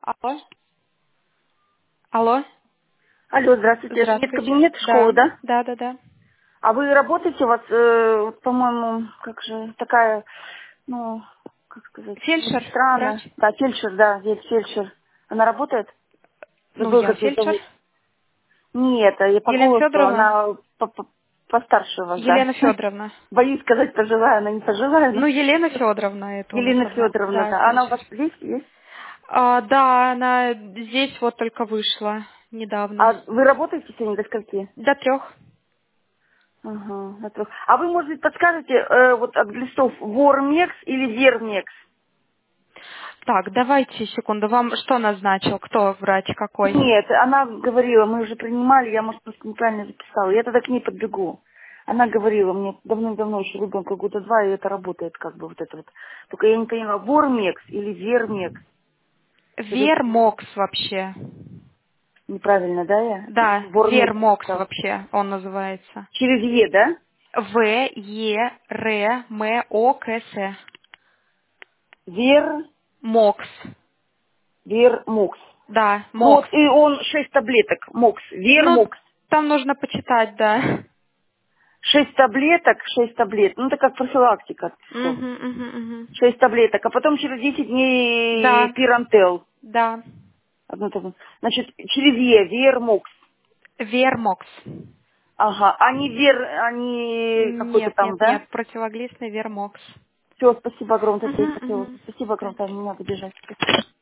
Алло? Алло? Алло, здравствуйте. Это Здравствуйте. медкабинет школы, Да, да? да, да, да. А вы работаете, у вас, вот, по-моему, как же, такая, ну, как сказать, Фельдшер, медсестра, врач? она, да, фельдшер, да, есть фельдшер. Она работает? Ну, Забыла, я как ее фельдшер. зовут. Нет, я по Елена голосу, Федоровна? она постарше вас, да. Елена Федоровна. Боюсь сказать пожилая, она не пожилая, но Ну, Елена Федоровна, это у нас Елена одна. Федоровна, Да, да. Она у фельдшер. вас здесь есть? Да, она здесь вот только вышла А недавно. вы работаете сегодня до скольки? До 3. Ага, на трех. А вы, может быть, подскажете, вот от глистов Вормекс или Вермекс? Так, давайте секунду. Вам что назначил? Кто врач какой? Нет, она говорила, мы уже принимали, я, может, просто неправильно записала. Я тогда к ней подбегу. Она говорила мне давным-давно, еще ребенка года 2, и это работает, как бы вот это вот. Только я не поняла, Вормекс или Вермекс? Или Вермокс вообще. неправильно, да, я? Да, Вормекс Вермокс написала. вообще он называется. Через Е, да? В-Е-Р-М-О-К-С. Вермокс. Мокс. Да, Ну вот, Мокс. и он 6 таблеток, Мокс. Ну, Вермокс. там нужно почитать, да. 6 таблеток, 6 таблеток. Ну, это как профилактика от песков. Угу, угу, угу. 6 таблеток, а потом через 10 дней Да, пирантел. да. Одну таблетку. Значит, через Е, Вермокс. Вермокс. Ага, а не Вер, а не какой-то Нет, там, нет, да? нет, противоглистный Вермокс. Все, спасибо огромное, это Угу, я хотела. угу. Спасибо огромное, не надо бежать. Спасибо.